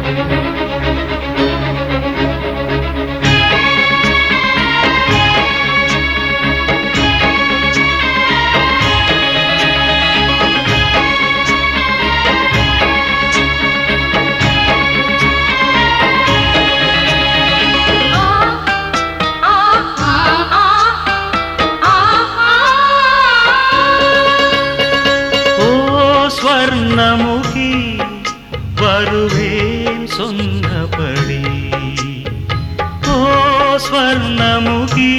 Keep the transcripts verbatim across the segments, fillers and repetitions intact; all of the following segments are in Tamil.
ஸ்வர்ணமுகி வருவேன் சொன்னபடி. ஓ ஸ்வர்ணமுகி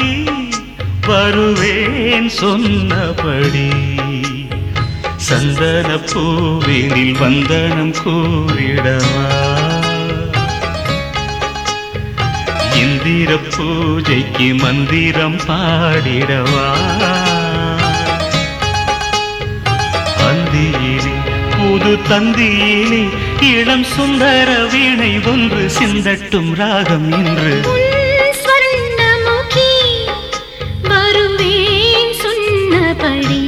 வருவேன் சொன்னபடி. சந்தன பூவினில் வந்தனம் கூறிடவா, இந்திர பூஜைக்கு மந்திரம் பாடிடவா. அந்தியிலே புது தந்தியிலே இளம் சுந்தர வீணை ஒன்று சிந்தட்டும் ராகம் இன்று. ஸ்வர்ணமுகி வருவேன் சொன்னபடி.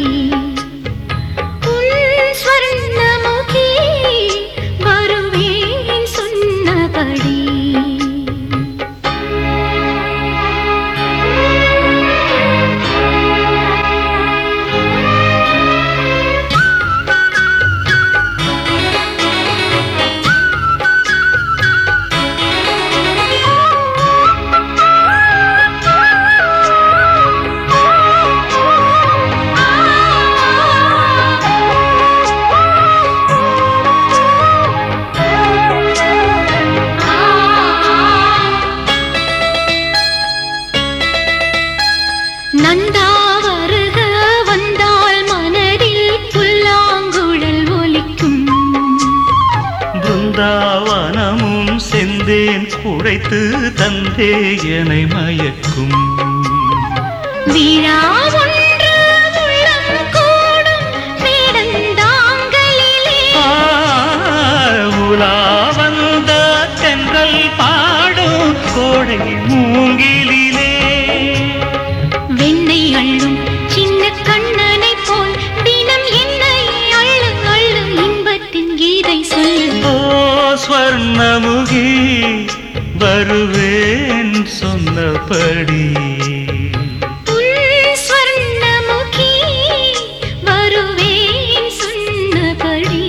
ஸ்வர்ணமுகி வருவேன் சொன்னபடி. நந்தா வருக வந்தால் மனதில் புல்லாங்குழல் ஒலிக்கும். பிருந்தாவனமும் செந்தேன் குழைத்து தந்தே என்னை மயக்கும். விழா ஒன்று உள்ளம் கூடும் மேடந்தாங்களிலே. உலா வந்த தென்றல் பாடும் கோடை மூங்கிலே. வெண்ணை அள்ளும் சின்ன கண்ணனை போல் தினம் என்னை அள்ளு அள்ளு இன்பத்தின் கீதை சொல்லு. ஓ ஸ்வர்ணமுகி வருவேன் சொன்னபடி. ஸ்வர்ணமுகி வருவேன் சொன்னபடி.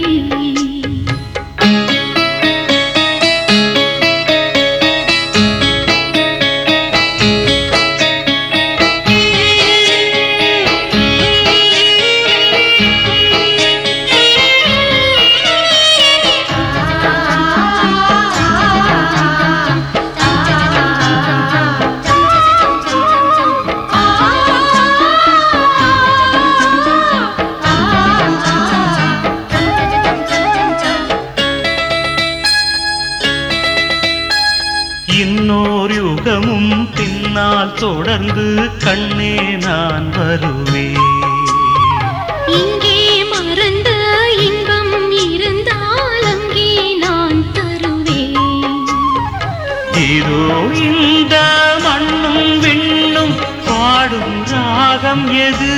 இன்னொரு யுகமும் பின்னால் தொடர்ந்து கண்ணே நான் வருவேன். இங்கே மறந்த இன்பம் இருந்தால் அங்கே நான் தருவேன். இதோ இந்த மண்ணும் விண்ணும் பாடும் ராகம் எது?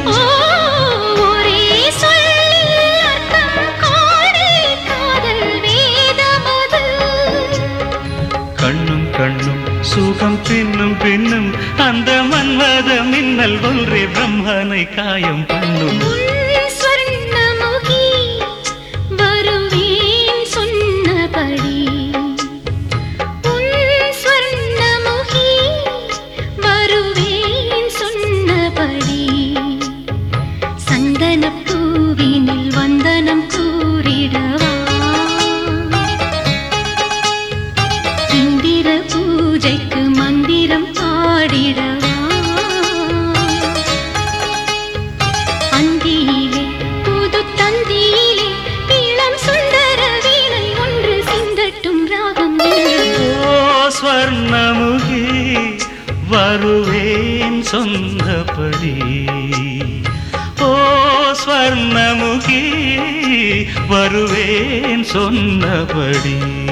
ஒரே சொல்லில் அர்த்தம் காணே காதல் வேதமது. கண்ணும் கண்ணும் சுகம் பின்னும் பின்னும் அந்த மன்மத மின்னல் ஒன்றே பிரம்மனை காயம் பண்ணும். ஸ்வர்ணமுகி வருவேன் சொன்னபடி. ஸ்வர்ணமுகி வருவேன் சொன்னபடி. சந்தன பூவினில் வந்தனம் கூறிடவா, இந்திர பூஜைக்கு மந்திரம் பாடிடவா. அந்தியிலே புது தந்தியிலே இளம் சுந்தர வீணை ஒன்று சிந்தட்டும் ராகம். ஓ ஸ்வர்ணமுகி வருவேன் சொன்னபடி. ஓ ஸ்வர்ணமுகி வருவேன் சொன்னபடி.